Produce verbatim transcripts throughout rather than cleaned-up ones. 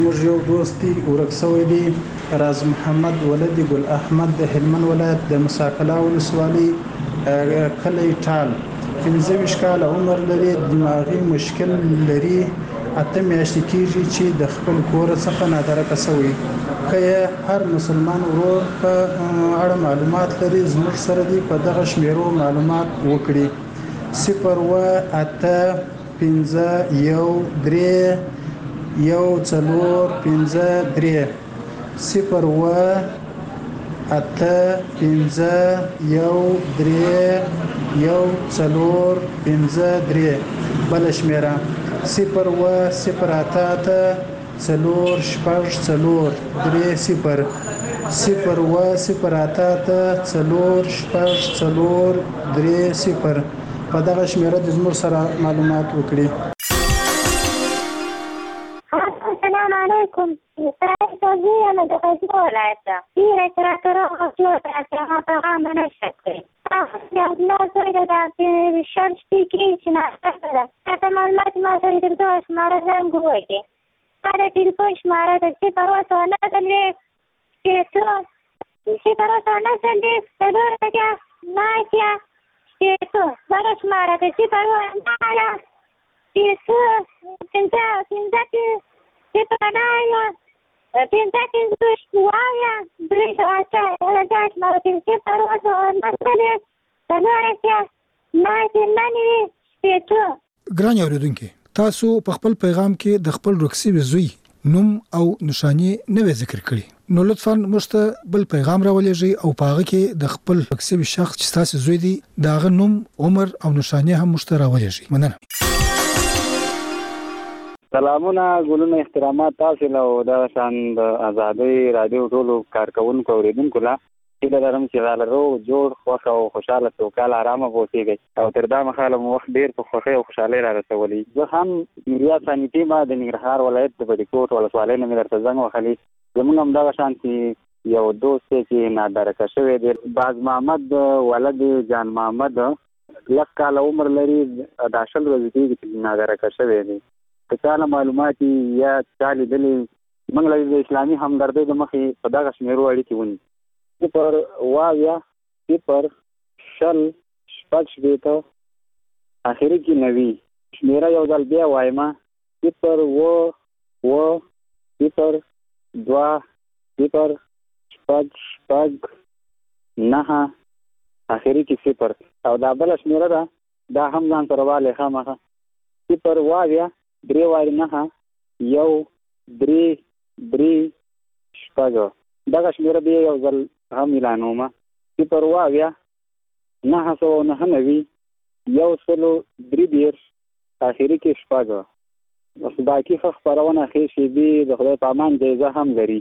موږ یو دوست دی ورک شوی دی راز محمد ولد ګل احمد د هلمند ولایت د مساکلا ولسوالۍ کلی ټال پنځه ویشت کاله عمر لري دماغي مشکل لري اته میاشتې کېږي چې د خپل کور څخه نادرکه شوی که هر مسلمان ورور په اړه معلومات لري زموږ سره دی په دغه شمیرو معلومات وکړي صفر و اته پنځه یو درې یو څلور پنځه درې صفر و اته پنځه یو درې یو څلور پنځه درې بل شمیره صفر و صفر اته اته څلور شپږ څلور درې صفر صفر و صفر اته اته څلور شپږ څلور درې صفر په دغه شمیره د زموږ سره معلومات وکړي. السلام عليكم. سعيد أنا دخلت ولايته. في رتراتر غسوة أسرع طعام نشكل. لا سويت في الشمس في كيسنا أبدا. أتمنى ما سويت الدوس مرة زنقوتي. هذا تلفون مرة السفر وصلنا تلف. كيسو السفر وصلنا تلف. تدور تجا ماشية. كيسو مرة مرة السفر وصلنا. كيسو كنتا كنتا سيبرانايا بنتاكي زوش وايا بريش عشاء ولدات مرتين سيبرانايا ونمثلة تنورسيا مايتي مني سيتو. ګران اوریدونکو تاسو په خپل پیغام کې د خپل رکسي زوی نوم او نشانی نه ذکر کړی نو لطفا مشته بل پیغام راولېږئ او پاغه کې د خپل رکسي شخص چې تاسو زوی دی داغه نوم عمر او نشانی هم مشته راولېږئ. مننه. سلامونه ګلونه احترامات تاسو له د شان د آزادۍ رادیو ټولو کارکونکو اوریدونکو لا چې لرم چې غالرو جوړ خوښ او خوشاله توکل آرامه بوسیږي او تر دا مخاله مو وخت ډیر په خوښي او خوشاله را رسولي. زه هم میریا سانیټي ما د ننګرهار ولایت د بډیکوټ ولسوالۍ نه درته زنګ وخلي. زموږ هم دا شان چې یو دوست چې نادرکه شوی دی باز محمد ولد جان محمد لک کال عمر لري د اشل ورځې کې نادرکه شوی دی. کله معلومات یا چالي دلی موږ له اسلامي همدردۍ د مخې په دغه شمیرو اړیکې ونی صفر وایا صفر شل شپږ شپېته اخري کې نوي شمیره یو ځل بیا وایم صفر و و صفر دوه صفر شپږ شپږ نهه اخري کې صفر او دا بل شمیره ده دا هم ځان سره والی خامخه صفر وایا درې واري نه یو درې درې شپږ دغه شمیره بیا یو ځل هم اعلانومه صفر وایا نهه سوه نهه نوي یو سلو درې دېرش اخري کې شپږ بس باقي ښه خپرونه ښې شیبې د خدای په امان جایزه هم لري.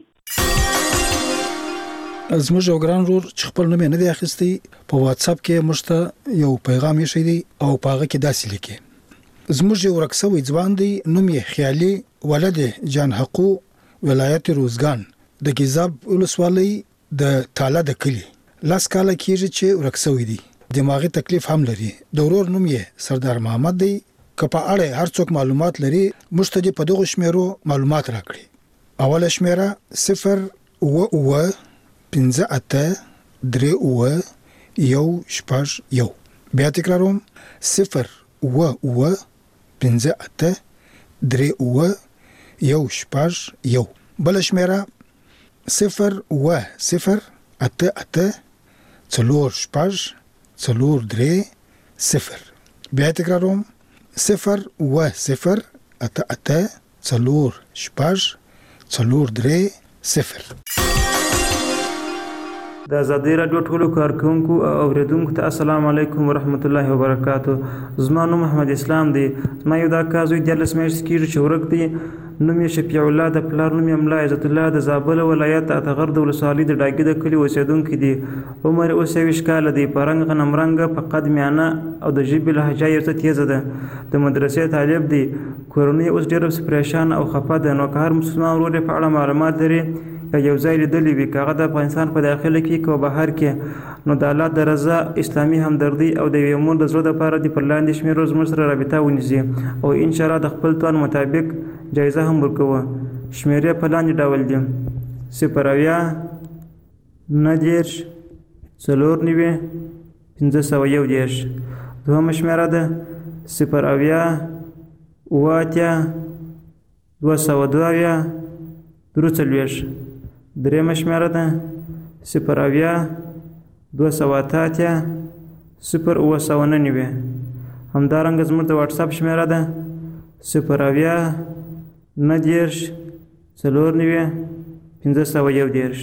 زموږ یو ګران ورور چې خپل نوم یې نه دی اخیستی په واتساپ کې موږ ته یو پیغام یې شوی دی او په هغه کې داسې لیکي زموږ یو ورکسوی ځوان دی نوم یې خیالي ولد جان حقو ولایت روزګان د ګیزاب ولسوالۍ د تاله د کلی لاس کاله کېږي چې ورکسوی دی دماغي تکلیف هم لري. د ورور نوم یې سردار محمد دی. که په اړه هر څوک معلومات لري موږ ته په دغه شمیرو معلومات راکړي. اوله شمیره صفر و و پنځه اته درې و یو شپږ یو بیا تکراروم صفر و و پنځه اته درې و یو شپږ یو بل شمیره صفر و صفر اته اته څلور شپږ څلور درې صفر بیا تکراروم صفر و صفر اته اته څلور شپږ څلور درې صفر. د آزادۍ راډیو ټولو کارکونکو او اوریدونکو ته السلام علیکم ورحمت الله وبرکاتو. زما نوم محمد اسلام دی. زما یو دا کار زوی دیارلس میاشتې کېږي چې ورک دی. نوم یې شفیع الله د پلار نوم یې ملا عزت الله د زابل ولایت اتغر د ولسوالۍ د ډاګي د کلي اوسېدونکی دی. عمر اوس یویشت کاله دی. په رنګ غنم رنګه په قد میانه او د ژبې لهجه یې څه تیزه ده. د مدرسې طالب دی. کورنۍ اوس ډېره پریشان او خفه ده. نو که هر مسلمان ورور یې په اړه معلومات لري یو ځای لیدلی وي که هغه د افغانستان په داخله کې که بهر کې نو د الله د رضا اسلامي همدردي او د یوې مور د زړه دپاره د پر لاندې شمېرو زموږ سره رابطه ونیسي او انشاءالله د خپل توان مطابق جایزه هم ورکوه. شمیرې په لاندې ډول دي: صفر اویا، نهه دېرش، څلور نوي، پنځه سوه یو دېرش. دوهمه شمېره ده صفر اویا، اووه اتیا، دوه سوه دوه اویا، درې څلوېښت. درېیمه شمېره ده صفر اویا، دوه سوه اته اتیا، صفر اووه سوه نهه نوي. همدارنګه زموږ د واټساپ شمېره ده صفر اویا، نهه دېرش، څلور نوي، پنځه سوه یو دېرش.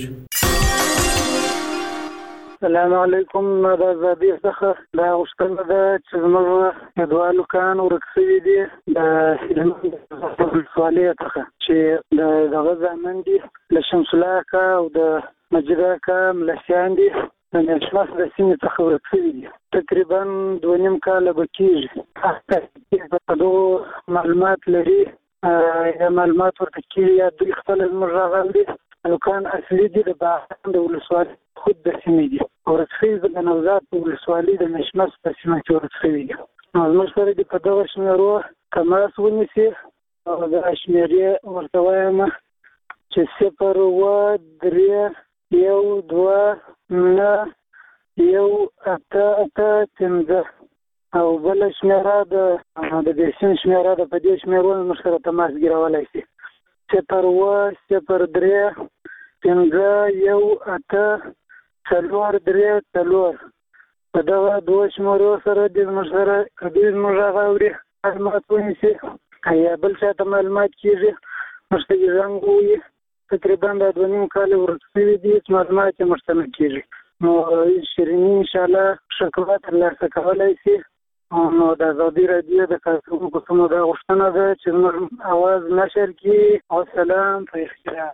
السلام علیکم. د ازادۍ څخه دا غوښتنه ده چې زموږ دوه هلکان ورک شوي دي د هلمند ولسوالۍ څخه، چې د دغه زامن دي له شمس الله اکا او د مجید اکا ملسیان دي د نشماس د سیمې څخه ورک شوي دي. تقریبا دوه نیم کاله به کېږي. په دغو معلومات لري یا معلومات ورته کېږي یا دوی خپله زموږ راغلي دي. هلکان اصلي دي د باغان د ولسوالۍ خود د سیمې دي. ورک شوي د نوزاد په ولسوالۍ د نشمس په سیمه کې ورک شوي دي. نو زموږ سره دې په دغه شمېرو تماس ونیسي او دا شمېرې ورته وایم چې صفر اووه درې یو دوه نهه یو اته اته پنځه او بله شمېره د د دې سیمې شمېره ده. په دې شمېرو موږ سره تماس ګیرولی شي: صفر اووه صفر درې پنځه یو اته څلور درې څلور. په دغه دوه شمېرو سره دې زموږ سره که دوی زموږ هغه اوري معلومات ونیسي یا بل چا ته معلومات کېږي موږ ته یې زنګ ووایي. تقریبا دا دوه نیم کاله ورک شوي دي چې معلومات یې موږ ته نه کېږي. نو شیریني انشاءالله ښه کړه ترلاسه کولی شي. نو د ازادۍ راډیو د کارکوونکو څخه دا غوښتنه ده چې زموږ اواز نشر کړي. وسلام په احترام.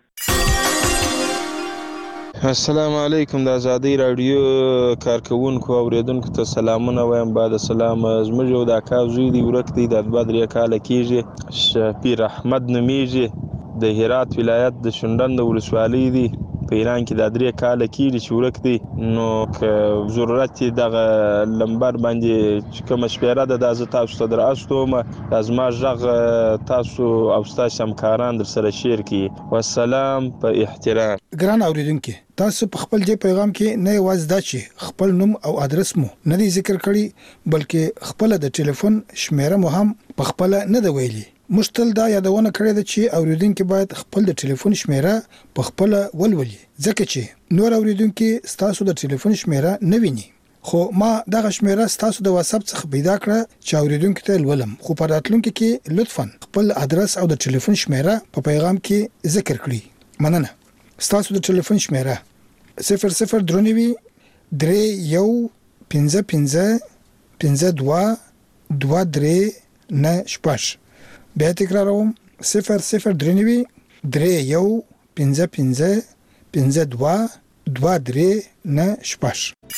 السلام علیکم. د ازادۍ راډیو کارکوونکو او اوریدونکو ته سلامونه وایم. بعد سلام. زموږ یو د اکا زوی دی ورک دی، د دوه درې کاله کېږي. شفیر احمد نومیږي، د هرات ولایت د شونډند ولسوالۍ دی. په ایران کې دا درې کاله کېږي چې ورک دی. نو که ضرورت یې دغه لمبر باندې چې کومه شمېره ده دا زه تاسو ته در استوم، دا زما غږ تاسو او ستاسو همکاران در سره شیر کړي. والسلام په احترام. ګران اوریدونکي، تاسو په خپل دې پیغام کې نه یوازې دا چې خپل نوم او ادرس مو نه دی ذکر کړی، بلکې خپل د ټلیفون شمېره مو هم په خپل نه دی ویلي. مشتل دا یادونه کړې ده چې اوریدونکي باید خپل د ټلیفون شمېره په خپل ولولي، ځکه چې نور اوریدونکي ستاسو د ټلیفون شمېره نه ویني. خو ما دغه شمېره ستاسو د واتساپ څخه پیدا کړه چې اوریدونکو ته ولولم. خو په راتلونکي کې لطفاً خپل ادرس او د ټلیفون شمېره په پیغام کې ذکر کړئ. مننه. ستاسو د ټلیفون شمېره صفر صفر درې درې یو پنځه پنځه پنځه دوه دوه درې نه شپږ. بیا تکراروم: صفر صفر درې درې یو پنځه پنځه پنځه دوه دوه درې نه شپږ.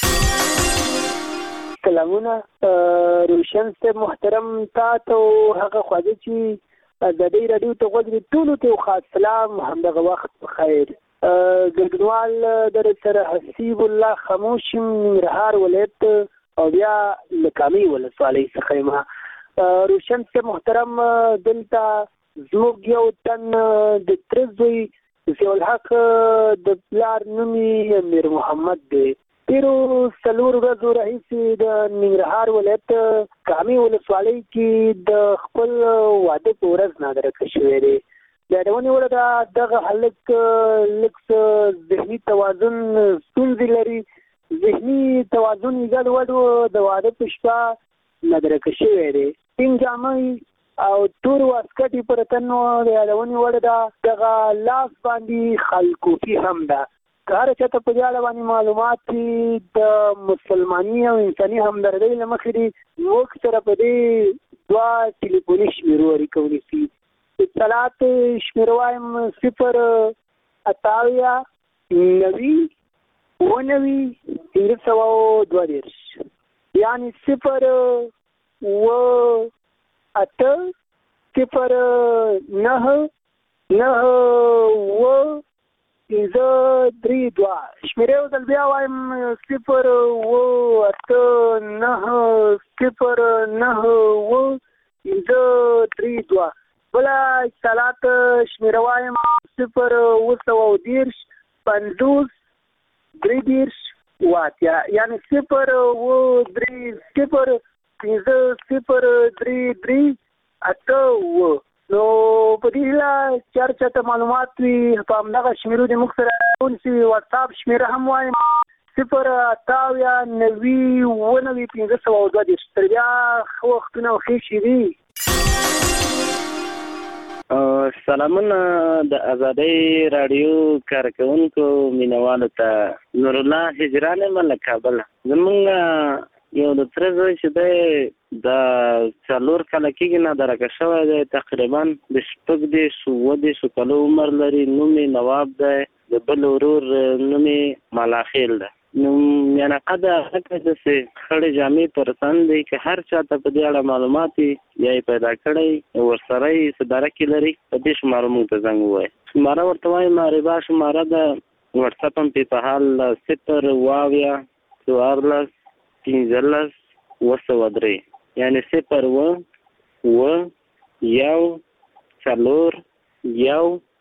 سلامونه روشن صاحب محترم، تا ته هغه خواږه چې ازادۍ راډیو ته غوږ دي ټولو ته خاص سلام. همدغه وخت بخیر. ګډونوال در سره حسیب الله خاموش ننګرهار ولایت او بیا لکامي ولسوالۍ څخه یم. روشن صاحب محترم، دلته زموږ یو تن د تره زوی ضیاءالحق د پلار نوم یې امیر محمد دی. تېرو څلورو ورځو راهیسې د ننګرهار ولایت کامي ولسوالۍ کې د خپل واده په ورځ نادرکه شوی دی. د یادونې وړ ده دغه هلک لږ څه ذهني توازن ستونزې لري. ذهني توازن یې ګډوډ و. د واده په شپه نادرکه شوی دی. سپین جامې او تور واسکټ یې پر تن و. د یادونې وړ ده دغه لاس باندې خلکوفي هم ده. که هر چاته په دې اړه باندې معلومات د مسلماني او انساني همدردۍ له مخې دي، موږ سره په دې دوه ټلیفوني شمېرو اړیکه ونیسي. اطلاعات شمېره وایم: صفر اته اویا نوي اووه نوي پنځه سوه دوه دېرش، یعنې صفر اووه اته صفر نهه نهه اووه پنځه درې دوه. شمېرې یو ځل بیا وایم: صفر اووه اته نهه صفر نهه اووه پنځه درې دوه. بله اتصالات شمېره وایم صفر اوه سوه دېرش پنځوس درې دېرش اوه اتیا یعنې صفر اوه درې صفر پنځه صفر درې درې اته اوه. نو په دې هیله چې هر چا ته معلومات وي په همدغه شمېرو دې موږ سره ونیسي. واتساپ شمېره هم وایم صفر اته اویا نوي اوه نوي پنځه سوه او دوه دېرش. تر بیا ښه وختونه او ښې شېبې. سلامونه د ازادۍ راډیو کارکوونکو مینوالو ته. نور الله هجران یم له کابله. زمونږ یو د تره زوی چې دی د څلور کاله کېږي نه درکه شوی دی، تقریبا د شپږ دېرش اووه دېرشو کالو عمر لري. نوم یې نواب دی، د بل ورور نوم یې ملاخیل دی. نو میانقه د هغه داسې خړې جامې پر تن دی که هر چا ته په دې اړه معلومات وي یا یې پیدا کړی ورسره یې څه درک لري په دې شماره موږ ته زنګ ووایي. شماره ورته وایم ربا شماره ده، وټساپ هم پې په حال صفر اوه اویا څوارلس پنځلس اوه سوه درې یعنې صفر اوه اوه یو څلور یو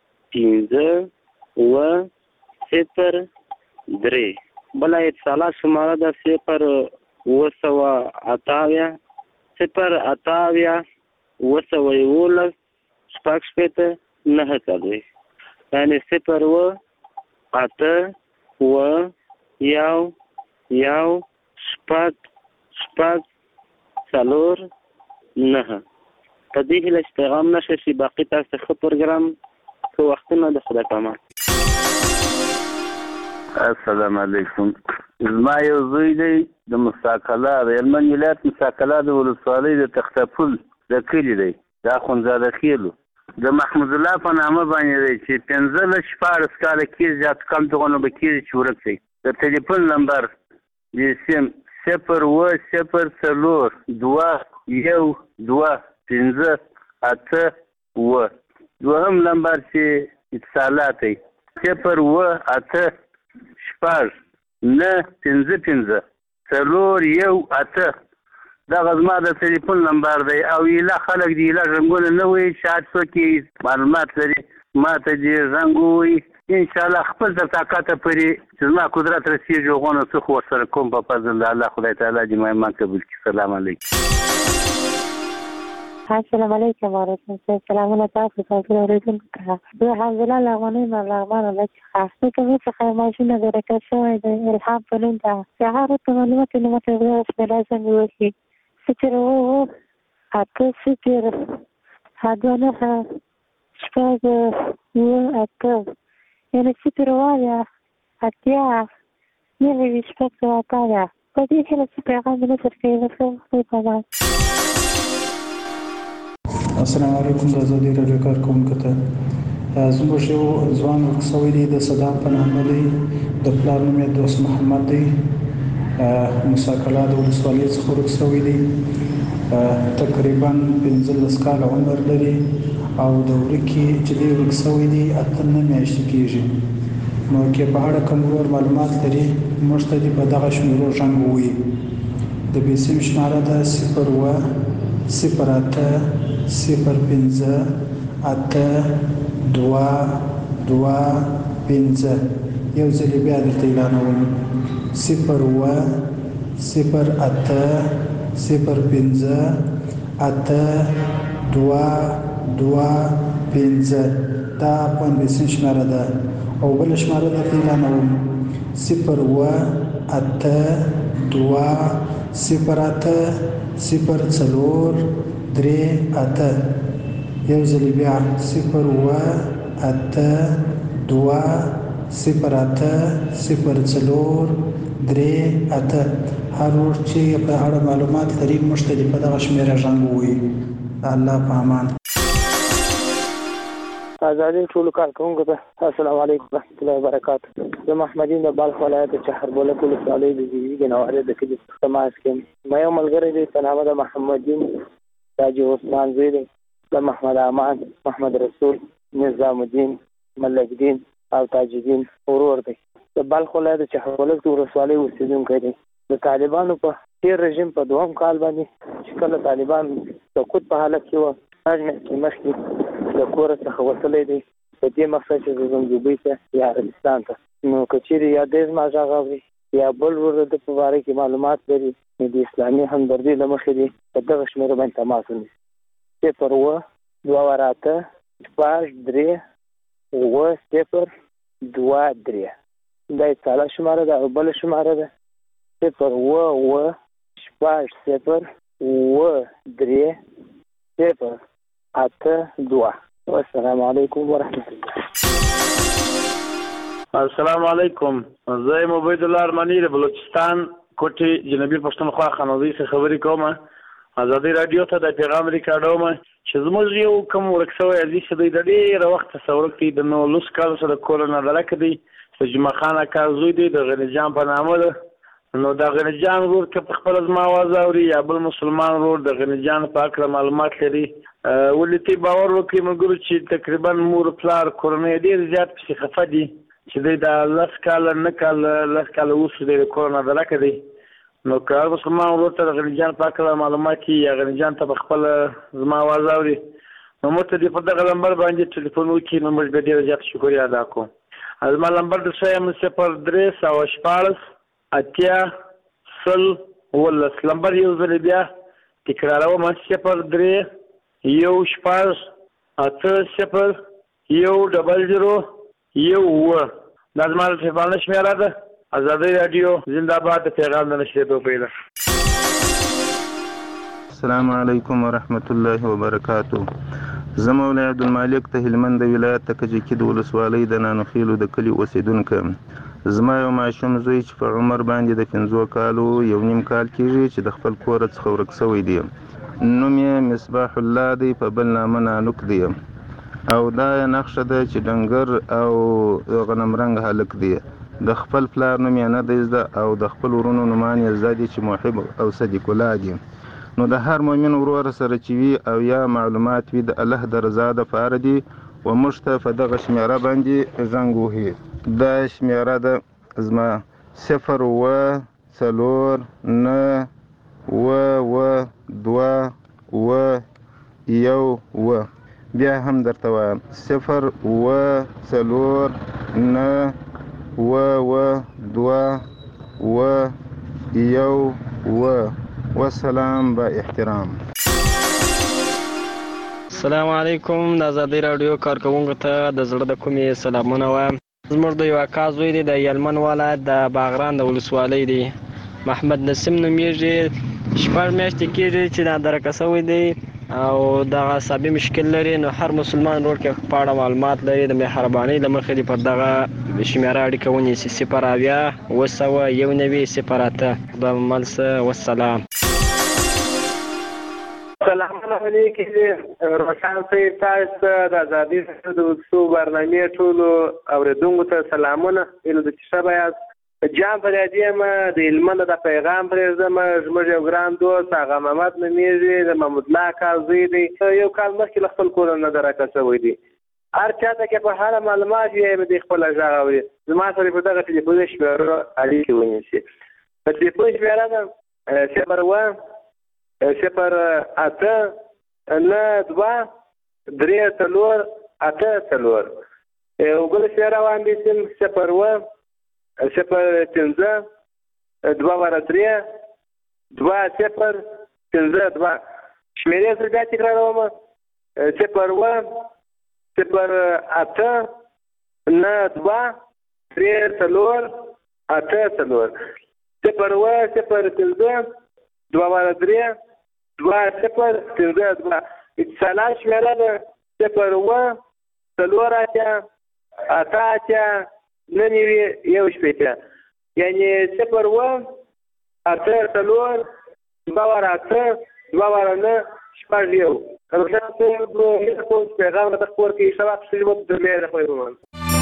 پنځه اوه صفر درې. بله اتصالات شماره ده صفر اوه سوه اته اویا صفر اته اویا اوه سوه یولس شپږ شپېته نهه څلوېښت یعنې صفر اوه اته اوه یو یو شپږ شپږ څلور نهه. په دې هیله چې پیغام نشه شي باقي تاسو ته ښه پروګرام ښه وختونه د خدای په امان. السلام علیکم. زما یو زوی دی د مستقله د هلمند ولایت مستقله د ولسوالۍ د تختپل د کلي دی، د اخندزاده خیلو د محمود الله په نامه باندې دی چې پنځلس شپاړس کاله کېږي زیات کم دغونه به کېږي چې ورک دی. د تلیفون نمبر د سیم صفر اوه صفر څلور دوه یو دوه پنځه اته اوه. دوهم نمبر چې اتصالات دی صفر اوه اته شپږ نه پنځه پنځه څلور یو اته. دغه زما د تلیفون نمبر دی. او ایله خلک د ایله رنګونه نه وایي چې هر څوک یې معلومات لري ما ته دې زنګ ووایي. انشاءالله خپل تر طاقته پورې چې زما قدرت رسېږي هغونه څه خو ورسره کوم په فضل د الله. خدای تعالی دې ما ایمان قبول کړي. سلام علیکم. السلام علیکم ورحمۃ اللہ. سلامونه تاسو ته ورسېږم که زه حمدالله لغمنۍ یم لغمان الله څخه. زه کومې څخه ماشینه درکه شوی دی الهام په نوم ده. چې هغه ته معلومات یې نه ماته بسم الله څنګه وکړي صفر اوه اته صفر دوه نهه شپږ اوه اته یعنې صفر اوه اویا اتیا نهه ویشت شپږ سوه اته اویا. په دې هیله چې پیغام مې نشر کوي زه ښه خدای په امان. السلام علیکم. د ازادۍ راډیو کارکوونکو ته زموږ یو ځوان ورک شوی دی د صدام په نامه دی، د پلار نوم یې دوست محمد دی، مساکله د ولسوالۍ څخه ورک شوی دی. تقریبا پنځلس کاله عمر لري او د ورکي چې دی ورک شوی دی اته نه میاشتې کېږي. نو که په اړه کوم نور معلومات لري موږ ته دې په دغه شمېرو زنګ ووایي. د بیسیم شماره ده صفر اوه صفر اته صفر پنځه اته دوه دوه پنځه. یو ځل بیا درته اعلانوم صفر اوه صفر اته صفر پنځه اته دوه دوه پنځه. دا پنځه شماره ده. او بل شماره درته اعلانوم صفر اوه اته دوه صفر اته صفر څلور درې اته. یو ځل بیا صفر اوه اته دوه صفر اته صفر څلور درې اته. هر ورځ چې په اړه معلومات لري موږ ته په دغه شمېره زنګ ووایي. د الله په امان. ازادۍ ټولو کارکوونکو ته السلام علیکم ورحمۃ اللہ وبرکاتہ. زه محمدین د بلخ ولایت د چهربولک ولسوالۍ د زیږیږي نوارې د کلي تماس کې یم. ما یو ملګری دی په نامه د محمدین تاجي عثمان زوی دی، د محمد امان محمد رسول نظام الدین ملک دین او تاج الدین ورور دی. د بلخ ولایت د چهربولک د ولسوالۍ اوسېدونکی دی. د طالبانو په تېر رژیم په دوهم کال باندې چې کله طالبان سقوط په حالت کې وه ماج مې مخکې د کور څخه وتلی دی په دې مقصد چې زه ځم دوبۍ ته یا عربستان ته. نو که چېرې یا دی زما غږ اوري یا بل ورور د ده په باره کې معلومات لري نو د اسلامي همدردۍ له مخې دې په دغه شمېره باندې تماس ونیسي. صفر اووه دوه واره اته شپږ درې اووه صفر دوه درې دا یې تاله شماره ده او بله شماره ده صفر اووه اووه شپږ صفر اووه درې صفر اته دوه. والسلام علیکم ورحمت الله. السلام علیکم. زه یم عبید الله ارماني د بلوچستان کوټې جنوبي پښتونخوا خانوزۍ څخه خبرې کوم. ازادي راډیو ته د پیغام ریکارډوم چې زموږ یو کوم ورک شوی عزیز دی د ډېره وخته څه دی د نولس کالو سره د کور نه ډلکه دی د جمعه خان اکا زوی دی د غني جان په نامه ده. نو د غني جان ورور که په خپله زما اواز اوري یا بل مسلمان ورور د غني جان په هکله معلومات لري ولې تی باور وکړي ملګرو چې تقریبا مور پلار کورنۍ ډېر زیات پسې خفه دي چې دی د لس کاله نه کاله لس کاله وروسته دی د کور نه ډلکه دی. نو که هر مسلمان ورور ته د غني جان په هکله معلومات وي یا غني جان ته په خپله زما اواز اوري نو موږ ته دې په دغه نمبر باندې ټلیفون وکړي نو موږ به ډېره زیاته شکریا ادا کوو. زما نمبر د ښیم صفر درې سوه شپاړس اتیا سل ولس. نمبر یو ځل بیا تکراروم صفر درې یو شپږ اته صفر یو ډبل زیرو یو اووه دا زما د ټلیفون شمېره ده. ازادي راډیو زنده‌باد د پیغام د نشریدو پیله. السلام علیکم ورحمت الله وبرکاته. زه مولوی عبدالمالک د هلمند ولایت د کجکي د ولسوالۍ د نانوخیلو د کلي اوسېدونکی یم. زما یو ماشوم زوی چې په عمر باندې د پنځو کالو یو نیم کال کېږي چې د خپل کوره څخه ورک شوی دی. نوم یې مصباح الله دی په بل نامه نانوک دی او دا یې نښه ده چې ډنګر او غنم رنګ هلک دی. د خپل پلار نوم یې نه دی زده او د خپل ورونو نومان یې زده دي چې محب او صدیق الله دي. نو د هر مؤمن ورور سره چې وي او یا معلومات وي د الله د رضا دپاره دي و موږ ته په دغه شمېره باندې زنګ وهي. دا شمېره ده زما صفر اووه څلور نه اووه اووه دوه اووه یو اووه. بیا هم درته وایم صفر اووه څلور نه اووه اووه دوه اووه یو اووه. والسلام با احترام. السلام علیکم. د ازادي راډیو کارکوونکو ته د زړه د کومې سلامونه وایم. زموږ د یو اکا زوی دی د هلمند ولایت د باغران د ولسوالۍ دی محمد نسیم نومیږي. شپږ میاشتې کېږي چې دا درکه شوی دی او دغه عصبي مشکل لري. نو هر مسلمان ورور کې په اړه معلومات لري د مهربانۍ له مخې دې پر دغه شمېره اړیکه ونیسي صفر اویا اووه سوه یو نوي صفر اته. خدای مو مل شه. والسلام. سلام علیکم. روشن صاحب تاسو ته د ازادي راډیو د وڅو برنامې ټولو اورېدونکو ته سلامونه. ایله د چې ښه به یاست. جان فریادي یم د هلمند د پیغام پرېږدم. زموږ یو ګران دوست هغه محمد نومیږي د محمود الله اکا زوی دی. یو کال مخکې له خپل کوره نه درکه شوی دی. هر چاته کې په هره معلومات وي به د خپله غږ اوري. زما سره په دغه ټلیفون شمېره اړیکې ونیسي. په ټلیفون شمېره ده صفر اووه صفر اته نه دوه درې څلور اته څلور. یو بل شمېره واخیستم صفر اووه صفر پنځه دوه واره درې دوه صفر پنځه دوه. شمېرې زه بیا تکراروم صفر اووه صفر اته نه دوه درې څلور اته څلور. صفر اووه صفر پنځه دوه واره درې دوه صفر پنځه دوه. اتصالات شمېره ده صفر اووه څلور اتیا اته اتیا نه نوي یو شپېته. یعنې صفر اووه اته څلور دوه واره اته دوه واره نه شپږ یو. روشن صاحب هیله کوم چې پیغام راته خپور کړي. ښه وخت ښه ژوند درلې د خدای په امان.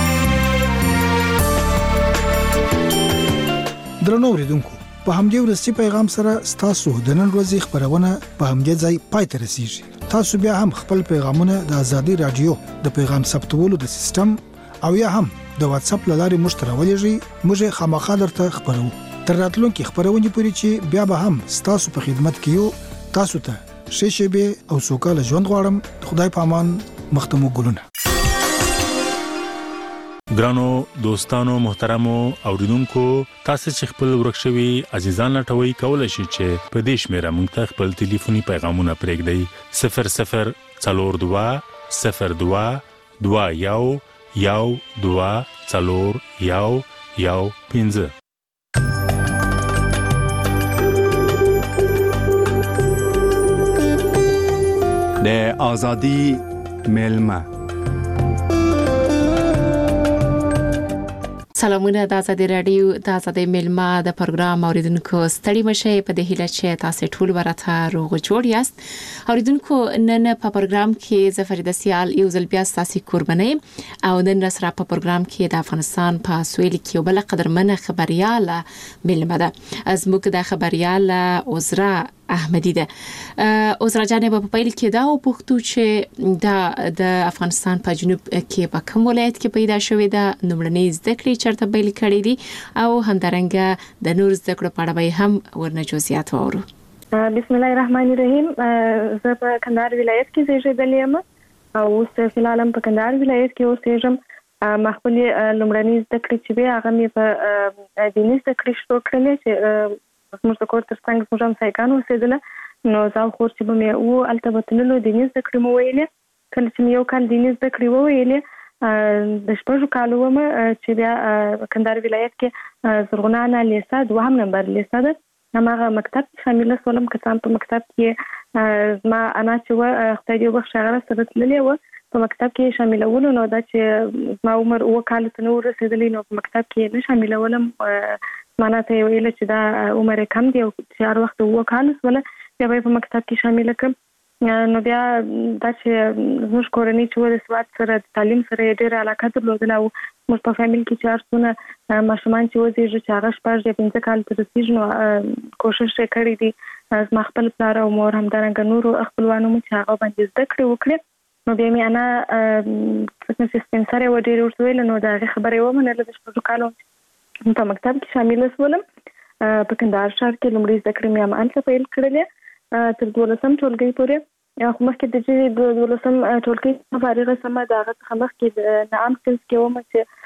درنو اورېدونکو په همدې ورځي پیغام سره ستاسو د نن ورځې خبرونه په همدې ځای پای ته رسیږي. تاسو بیا هم خپل پیغامونه د ازادي راډیو د پیغام ثبتولو د سیستم او یا هم د واتس اپ له لارې موږ ته راولېږئ. موږ خامخا درته خبرو. تر راتلونکي خبرونې پورې چې بیا به هم ستاسو په خدمت کې یو. تاسو ته ښې شېبې او سوکاله ژوند غواړم. خدای په امان. مختمو ګلونه. ګرانو دوستانو محترمو اوریدونکو تاسو چې خپل ورکشوي عزیزان لټوي کولای شئ چې په دې شمیره موږ ته خپل ټلیفوني پیغامونه پرېږدئ صفر صفر څلور دوه صفر دوه دوه یو یو دوه څلور یو یو پنځه. د ازادي ملما سلامونه د ازادي رادیو د ازادي ملما د پروګرام اوریدونکو ستړي مشه په د هیله چې تاسو ټول ورته روغ جوړ یاست. اوریدونکو نن په پروګرام کې زفریده سیال یو ځل بیا تاسو قرباني او نن سره په پروګرام کې د افغانستان په سویل کې یو بل قدرمنه خبرياله ملما ده. از موږ د خبرياله عذرا احمدی ده. عذرا جانب په پیل کې دا او پوښتو چې د د افغانستان په جنوب کې په کوم ولایت کې پیدا شوې ده، نومړنۍ زده کړې چرته پیل کړې دي او همدارنګه د نور زده کړو په اړه به هم ورنه جزئیات واورو. بسم الله الرحمن الرحیم. زه په کندهار ولایت کې زیږېدلې یم او اوس فی الحال په کندهار ولایت کې اوسېږم. خپل لومړنۍ زده کړې چې به هغه مې په دیني زده کړې شروع کړلې چې زموږ د کور تر څنګ زموږ همسایګان اوسېدله. نو زه او خور چې به مې وو هلته به تللو دیني زده کړې مو ویلې. کله چې مې یو کال دیني زده کړې وویلې د شپږو کالو ومه چې بیا کندهار ولایت کې زرغونه انا لیسه دوهم نمبر لیسه ده هماغه مکتب شامله شولم. که څه هم په مکتب کې زما انا چې وه خدای دې وبخښي هغه سره تللې وه په مکتب کې شاملولو. نو دا چې زما عمر اووه کالو ته نه ورسېدلی نو په مکتب کې نه شاملولم. مانا ته یې ویله چې دا عمر یې کم دی او چې هر وخت اووه کاله شوله بیا به یې په مکتب کې شامله کړم. نو بیا دا چې زموږ کورنۍ چې وه د سواد سره د تعلیم سره یې ډېره علاقه درلودله او زموږ په فامیل کې چې هر څونه ماشومان چې وزېږي چې هغه شپږ یا پنځه کاله ته رسېږي نو کوشش یې کړی دی زما خپل پلار او مور همدارنګه نورو خپلوانو مو چې هغه باندې زده کړې وکړې. نو بیا مې انا فکر چې سپین سرې وه ډېرې ورته ویله نو د هغې خبره یې ومنله. د شپږو کالو په مکتب کې شامله شولم. په کندهار ښار کې لومړۍ زده کړې مې همالته پیل کړلې تر دولسم ټولګۍ پورې. خو مخکې د چې د دولسم ټولګۍ څخه فارغه شومه د هغه څخه مخکې د نعام سیلز کې ومه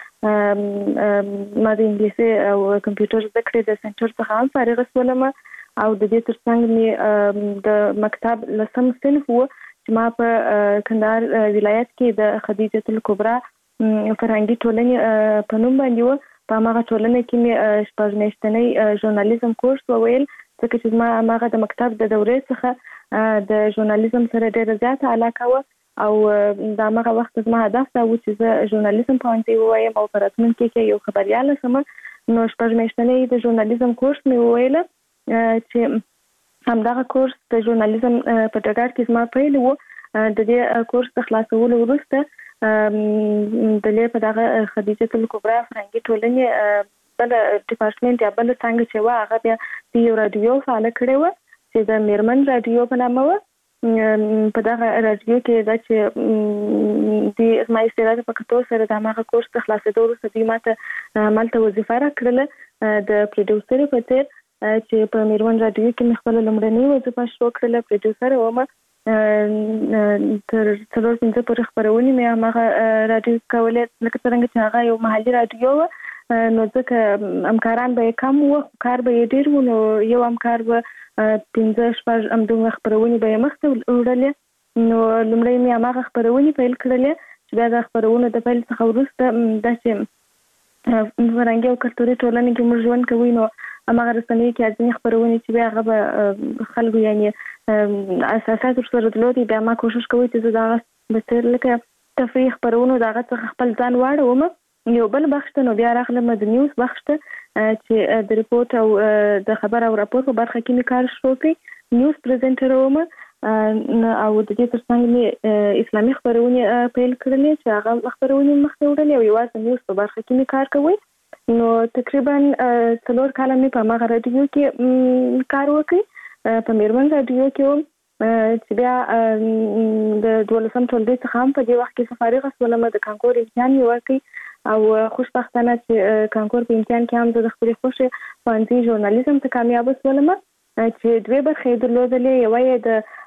چې ما د انګلیسي او کمپیوټر زده کړې د سنټر څخه هم فارغه شولم او د دې تر څنګ مې د مکتب لسم صنف و چې ما په کندهار ولایت کې د خدیجه الکبرا فرهنګي ټولنې په نوم باندې و. په هماغه ټولنه کې مې شپږ میاشتنی ژورنالیزم کورس وویل ځکه چې زما هماغه د مکتب د دورې څخه د ژورنالیزم سره ډېره زیاته علاقه وه او د هماغه وخت زما هدف دا و چې زه ژورنالیزم پوهنځی ووایم او په راتلونکي کې یو خبریاله شم. نو شپږ میاشتنی د ژورنالیزم کورس مې وویله چې همدغه کورس د ژورنالیزم په ډګر کې زما پیل و. د دې کورس د خلاصولو وروسته دلې په دغه خدیجه الکبرا فرهنګي ټولنې بل ډپارټمنټ یا بل څنګه چې وه هغه بیا د یو راډیو فعاله کړې وه چې د میرمن راډیو په نامه وه. په دغه راډیو کې دا چې د زما استعداد په کتو سره د هماغه کورس د خلاصېدو وروسته دوی ما ته همالته وظیفه راکړله د پروډیوسرې په څېر چې په میرمن راډیو کې مې خپله لومړنۍ وظیفه شروع کړله. پروډیوسره ومه تر څلور پنځه پورې خپرونې مې هماغه راډیو کولې لکه څرنګه چې هغه یو محلي راډیو وه. نو ځکه همکاران به یې کم وو کار به یې ډېر و نو یو همکار به پنځه شپږ همدومره خپرونې به یې مخته وړلې. نو لومړی مې هماغه خپرونې پیل کړلې چې بیا د خپرونو د پیل څخه وروسته دا چې فرهنګي او کلتوري ټولنې کې موږ ژوند کوو نو هماغه رسنیو کې ځینې خپرونې چې بیا هغه به خلکو یعنې اساسات ورسره درلودي بیا ما کوشش کوي چې زه د هغه په څېر لکه تفریح خپرونو د هغه څخه خپل ځان واړوم. یو بل بخش ته نو بیا راغلم د نیوز بخش ته چې د ریپورت او د خبر او راپور په برخه کې مې کار شروع کړی. نیوز پریزنټر وم او د دې تر څنګ مې اسلامي خپرونې پیل کړلې چې هغه خپرونې مخته وړلې او یوازې نیوز په برخه کې مې کار کوي. نو تقریبا څلور کاله مې په هماغه راډیو کې کار وکړی په میرمن راډیو کې وم چې بیا د دولسم ټولګۍ څخه هم په دې وخت کې فارغه شولم. د کانکور امتحان مې ورکړی او خوشبختانه چې کانکور په امتحان کې هم د خپلې خوښې پوهنځي ژورنالیزم ته کامیابه شولم چې دوې برخې یې درلودلې. یوه یې د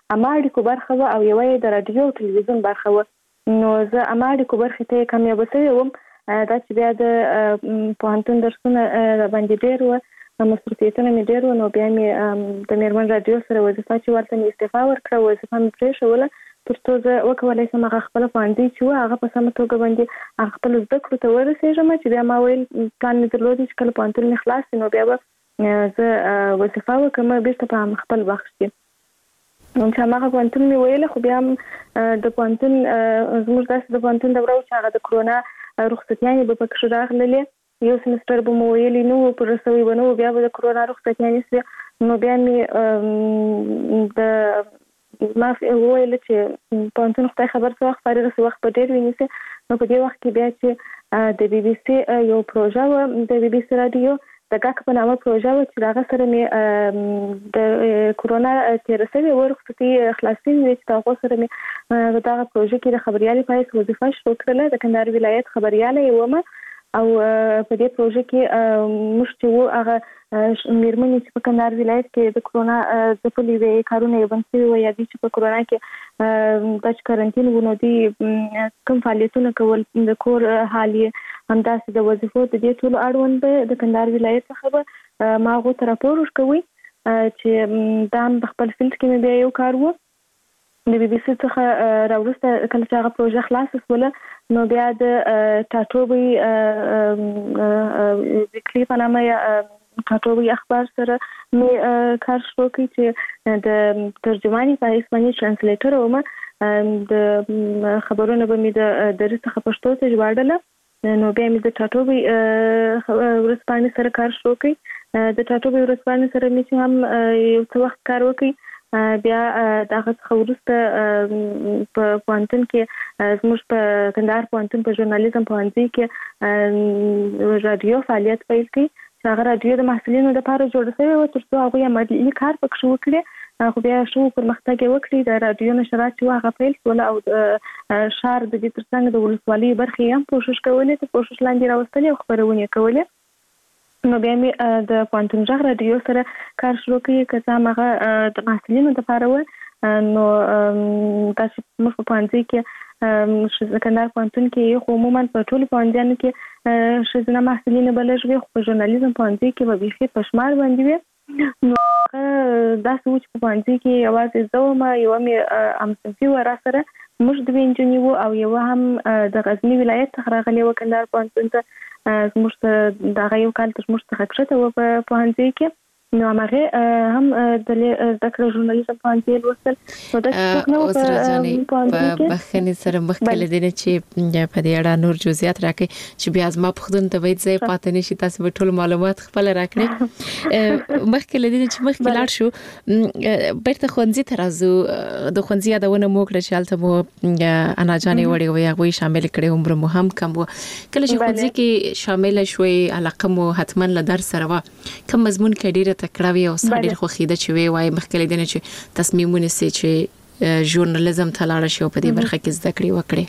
اما اړیکو برخه و او یو د رادیو او تلویزیون برخه و. نو زه اما اړیکو برخې ته کامیابه شوې وم. دا چې بیا د پوهنتون درسونه باندې ډېر و، مصروفیتونه مې ډېر و، نو بیا مې د میرمن رادیو سره وظیفه چې ورته مې استعفا ورکړه، وظیفه مې پرېښوله تر څو زه وکولی شم هغه خپله پوهنځی چې و هغه په سمه توګه باندې هغه خپلو زده کړو ته ورسېږم. چې بیا ما ویل پلان مې درلودی چې کله پوهنتون مې خلاص شي نو بیا به زه وظیفه وکړم بېرته په خپل بخش کې. چې هماغه پوهنتون مې ویله، خو بیا هم د پوهنتون زموږ داسې د پوهنتون دوره و چې هغه د کرونا رخصتیانې به پکښې راغللې. یو سمستر به مو ویلي نه وو، پر رسوي به نه وو، بیا به د کرونا رخصتیانې شوې. نو بیا مې د ما وویل چې پوهنتون خدای خبر څه وخت فارغ شي، وخت به ډېر ونیسي. نو په دې وخت کې بیا چې د بي بي سي یو پروژه وه، د بي بي سي رادیو د ګاک په نامه پروژه وه چې د هغه سره مې د کرونا تېره شوې وه، رخصتي خلاصین وې چې د هغو سره مې په دغه پروژه کې د خبریالۍ په حیث وظیفه شروع کړله. د کندهار ولایت خبریاله یې ومه او په دې پروژه کې موږ چې وو هغه مېرمنې چې په کندهار ولایت کې د کرونا ځپلې وې، کارونه یې بند شوي وو، یا دوی چې په کرونا کې دا چې کارنټین وو نو دوی کوم فعالیتونه کول، د کور حال یې همداسې د وظیفو د دې ټولو اړوند به د کندهار ولایت څخه به ما هغو ته راپور ورکوئ چې دا هم په خپل فیلډ کې مې بیا یو کار و. د بي بي سي څخه راوروسته کله چې هغه پروژه خلاصه شوله نو بیا د ټاټوبی ویکلي په نامه یا ټاټوبی اخبار سره مې کار شروع کړی چې د ترجماني په حیث باندې ټرانسلیټر وم. د خبرونه به مې د دري څخه پښتو ته ژباړله. نو بیا مې د ټاټوبی ورځپاڼې سره کار شروع کړی. د ټاټوبی ورځپاڼې سره مې چې هم یو څه وخت کار وکړی. بیا د هغه څخه وروسته په پوهنتون کې زموږ په کندهار پوهنتون په ژورنالیزم پوهنځي کې رادیو فعالیت پیل کړي چې هغه رادیو د محصلینو لپاره جوړه شوې وه تر څو هغوی عملي کار پکښې وکړي. خو بیا ښه پرمختګ یې وکړي، د رادیو نشرات چې وه هغه پیل شول او د ښار د دې تر څنګ د ولسوالۍ برخې یې هم کوښښ کولې، تر کوښښ لاندې راوستلې او خپرونې یې کولې. نو بیا مې د پوهنتون غږ رادیو سره کار شروع کړی، که څه هم هغه د محصلینو دپاره و. نو دا چې موږ په پوهنځي کې کندهار پوهنتون کې خو عموما په ټولو پوهنځیانو کې ښځینه محصلینې به لږ وي، خو په ژورنالیزم پوهنځي کې به بیخي په شمار باندې وي. نو هغه داسې و چې په پوهنځي کې یوازې زه وم، یوه مې همصنفي وه را سره، موږ دوې نجونې وو، او یوه هم د غزني ولایت څخه راغلې وه کندهار پوهنتون ته. زموږ ته د هغه یو کال تر موږ څخه کښته وه په پوهنځي کې. نو هماغې هم د زده کړې ژورنالیزم پوهنځي یې لوستل. نو داسې څوک نه وو په پوهنځي کې. په بخښنې سره مخکې له دې نه چې په دې اړه نور جزئیات راکړئ چې بیا زما پوښتنو ته باید ځای پاتې نه شي، تاسو به ټول معلومات خپله راکړئ. مخکې له دې نه چې مخکې لاړ شو بېرته ښوونځي ته راځو. د ښوونځي یادونه مو وکړه چې هلته مو اناجانې وړې وې، هغوی شامل کړې، عمر مو هم کم و. کله چې ښوونځي کې شامله شوې علاقه مو حتما له درس سره وه، کوم مضمون کې ډېره تکړه وي او ستا ډېر خوښېده چې ویې وایې مخکې له دې نه چې تصمیم ونیسئ چې ژورنالیزم ته لاړه شي او په دې برخه کې زده کړې وکړې؟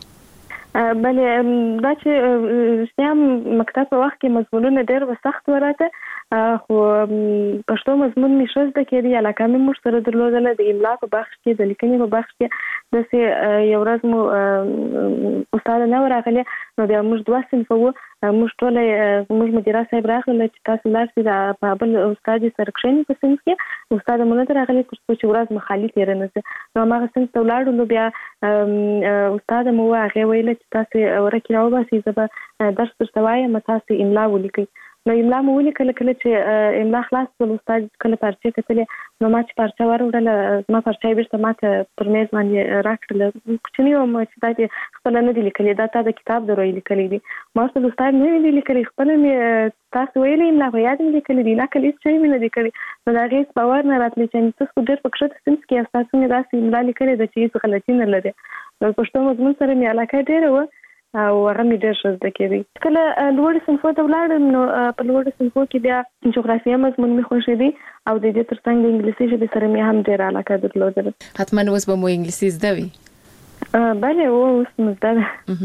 بلې دا چې رښتیا مکتب په وخت کې مضمونونه ډېر به سخت وه راته، خو پښتو مضمون مې ښه زده کېدی، علاقه مې موږ سره درلودله. د املا په بخش کې، د لیکنې په بخش کې داسې یو ورځ مو استاده نه وه راغلې، نو بیا موږ دوه صنفه وو، موږ ټوله زموږ مدیره صاحب راغله چې تاسو لاړ شئ د بل استاد یې سره کښېنئ په صنف کې. استاده مو نه ده راغلې تر څو چې ورځ مو خالي تېره نه شي. نو هماغه صنف ته ولاړو. نو بیا استاده مو وه، هغې ویله چې تاسې ورکې راوباسئ، زه به درس درته وایم، تاسې املا ولیکئ. نو املا مو ولیکله. کله چې املا خلاص شول استاد کله پارچې کتلې، نو ما چې پارچه وروړله، زما پارچه یې بېرته ما ته پر میز باندې راکړله. کوچني وم چې دا دې خپله نه دي لیکلي، دا تا د کتاب دروي لیکلی دي. ما ورته استاد نه دي لیکلي، خپله مې تاسو ویلې املا په یاد مې لیکلي دي، نقل هېڅ شی مې نه دي کړي. نو د هغې هېڅ باور نه راتلی چې تاسو خو ډېر په کښته صنف کې یاست، تاسو مې داسې املا لیکلې ده چې هېڅ غلطي نه لري. نو پښتو مضمون سره مې علاقه ډېره وه او هغه مې ډېر ښه زده کېدی. کله لوړو صنفو ته ولاړم، نو په لوړو صنفو کې بیا جغرافیه مضمون مې خوښېدی او د دې تر څنګ د انګلیسي ژبې سره مې هم ډېره علاقه درلودله. حتما اوس به مو انګلیسي زده وي؟ بله اوس مزده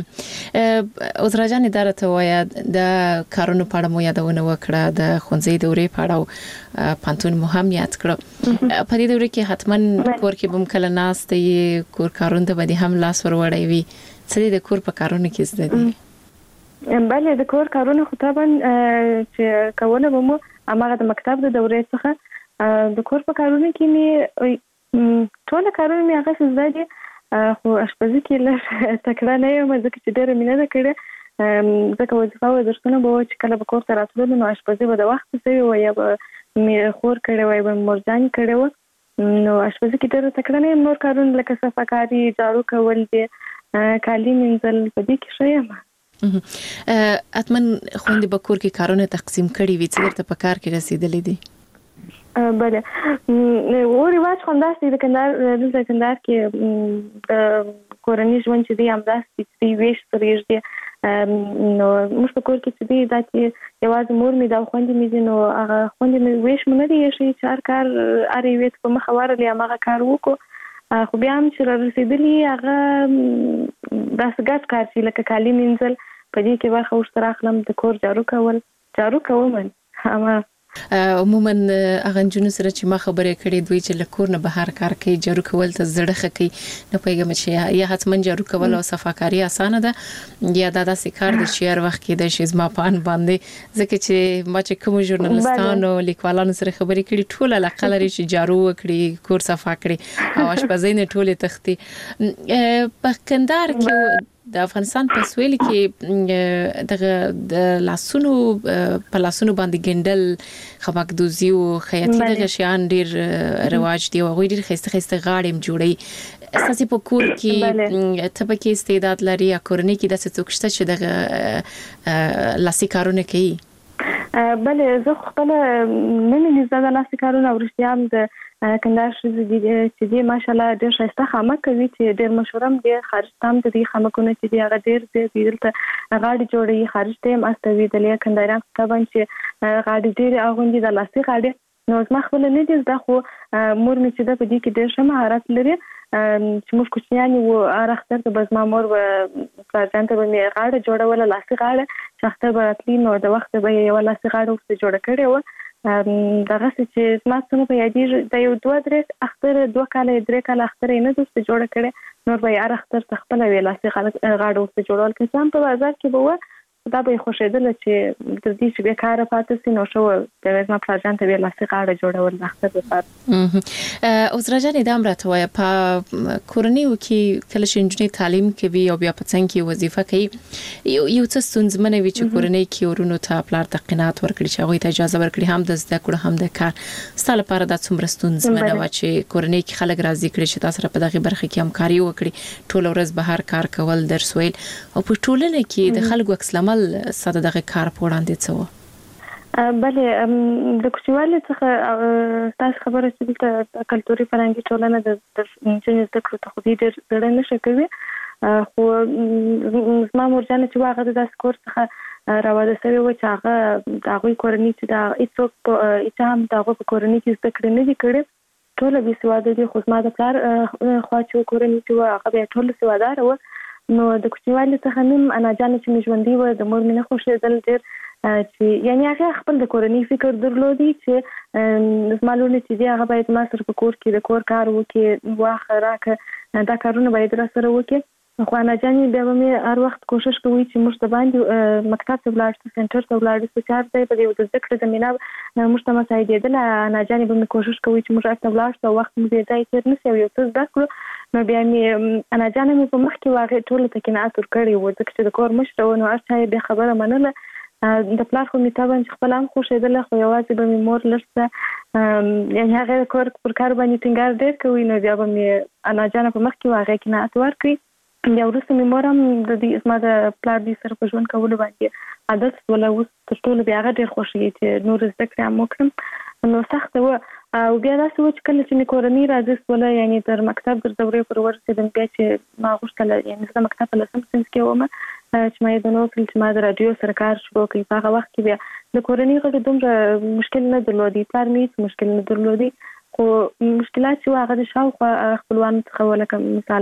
عذرا جان اداره ته وایا د کارونو په اړه مو یادونه وکړه د خونځې دورې په اړه او پانتون مو هم یاد کړو په دې دوره کې حتمن کور کې بم کله ناستې کور کارونه به هم لاس ور وړي وي څه د کور په کارونو کې زده دي بله د کور کارونه خو طبعا چې کوله به مو امغه د مکتب د دورې څخه د کور په کارونو کې می ټول کارونه می هغه زده دي خو اشپزي کې لږ تکړه نه یم ځکه چې ډېره مینه ده کړې ځکه وظیفه او درسونه به چې کله به کور ته راتلل نو اشپزي به د وخت سوي و یا به مې خور کړې وای به مرجان کړې و نو اشپزي کې ډېره تکړه نه یم نور کارونه لکه صفاکاري جارو کول دي کالي مینځل په دې کې ښه یم اتمن خوندې به کور کې کارونه تقسیم کړي وي چې درته په کار کې رسیدلې دي بله او رواج خو همداسې د کندهار دلته کندهار کې د کورني ژوند چې دی همداسې چې ویش سره دی نو موږ په کور کې چې دی دا چې یوازې مور مې دا خوندې مې دي نو هغه خوندې مې ویش مې نه دی ایښی چې هر کار هر یوې ته په مخه ورغلې هماغه کار وکړو خو بیا هم چې رارسېدلي هغه داسې ګډ کار چې لکه کالي مینځل په دې کې برخه ورسره اخلم د کور جارو کول جارو کوم همه عموما هغه جنونو سره چې ما خبرې کړې دوی چې لکور نه بهر کار کوي جارو کول ته زړه خکې نه پیګم چې یا حتمن جارو کول او صفاکاري اسانه ده یا دا داسې کار د شهر وخت کې د شیز ما پان باندې ځکه چې ما چې کوم ژورنالستانو لیکوالانو سره خبرې کړې ټول علاقه لري چې جارو وکړي کور صفا کړي او اشپزۍ نه ټول تختی په کندهار کې د افغانستان په سویل کې د د لاسونو په لاسونو باندې ګندل خمکدوزي او خیاطي دغه شیان ډیر رواج دی او غوړي ډیر خسته خسته غاړم جوړي اساسي په کور کې ته په کې استعداد لري یا کورنۍ کې د څه څوکشته چې دغه لاسي کارونه کوي بله زه خپل نه مې زده لاسي کارونه او رښتیا د کندهار چې دی ماشاءالله ډېر ښایسته خامک کوي چې ډېر مشهور هم دی خارج تام د دې خامکونه چې دی هغه ډېر دی دلته غاړي جوړي خارج ته هم استوي د لیا کندهاريان طبعا چې غاړي ډېر اغوندي د لاسي غاړي نو زما خپل نه دي زده خو مور مې چې د په دې کې ډېر ښه مهارت لري چې موږ کوچنیان وو اختر ته بس ما مور و پلان ته به غاړه جوړوله لاسي غاړه چې اختر به راتلی نو د وخت به یو لاسي غاړه ورته جوړه کړې و دغه چې ما څنګه په یادې د یو دوه درې اختر دوه کاله درې کاله اختر نه دوست جوړه کړې نور به یې ار اختر خپل ویلاسي غاړه ورته جوړول کې سم په بازار کې به و دا به خوشیدل چې د دې چې به کار پاتې سي نو شو د وزما پلاجان ته ویلاسي غاړه جوړول اختر لپاره اوس راځي د امرته وای په کورنۍ کې کله چې انجنیر تعلیم کوي او بیا په څنګه کې وظیفه کوي یو یو څه ستونزمنه وي چې کورنۍ کې ورونو ته پلار ته قناعت ورکړي چې هغه ته اجازه ورکړي هم د زده کړو هم د کار ستاسو لپاره د څومره ستونزمنه و چې کورنۍ کې خلک راضي کړي چې تاسو په دغه برخه کې همکاري وکړي ټول ورځ بهر کار کول درس ویل او په ټولنه کې د خلکو عکس ساده دغه کار په وړاندې څه و بله د کوچنیوالي څخه تاسو خبره چې د کلتوري فرهنګي ټولنه د انجنیر زده کړو ته خو دې ډېر زړه نشه کوي خو زما مورجانه چې هغه د داسې کور څخه راواده سوی و چې هغه د هغوی کورنۍ چې د هېڅوک هېڅ هم د هغوی په کورنۍ کې زده کړې نه دي کړې ټوله بې سواده دي خو زما د پلار خوا چې کورنۍ چې وه هغه بیا ټوله سواداره وه نو د کوچنیوالي څخه نیم انا جانه چې مې ژوندۍ وه د مور مې نه خوښېدل ډېر چې یعنې هغې خپل د کورنۍ فکر درلودي چې زما لوڼې چې دي هغه باید ما سره په کور کې د کور کار وکړي واخه راکړه دا کارونه باید را سره وکړي خو انا جانې بیا به مې هر وخت کوشش کوي چې موږ ته باندې مکتب ته ولاړ شو سنټر ته ولاړ شو چې هر ځای په دې د زده کړې زمینه موږ ته مساعدېدله انا جانې به مې کوشش کوي چې موږ هلته ولاړ شو او وخت مو بې ځایه تېر نه شي او یو څه زده کړو نو بیا مې انا جانه مې په مخکې و هغې ټولو ته قناعت ورکړی و ځکه چې د کور مشره و نو هر چا یې بیا خبره منله د پلار خو مې طبعا چې خپله هم خوښېدله خو یوازې به مې مور لږ څه یعنې هغې د کور پر کار باندې ټینګار ډېر کوي نو بیا به مې انا جانه په مخکې و هغې قناعت ورکړي بیا وروسته مې مور هم د دې زما د پلار دې سره په ژوند کولو باندې عادت شوله اوس تر ټولو بیا هغه ډېر خوښوي چې نور زده کړې هم وکړم نو سخته وه او بیا داسې و چې کله چې مې کورنۍ راضي شوله یعنې تر مکتب در دورې پر ورسېدم بیا چې ما غوښتله یعنې زه د مکتب په لسم صنف کې وم چې ما یې دنه وکړل چې ما د راډیو سره کار شروع کړي په هغه وخت کې بیا د کورنۍ غړو دومره مشکل نه درلودي پلار مې هېڅ مشکل نه درلودي خو مشکلات چې و هغه د شاوخوا خپلوانو څخه و لکه مثال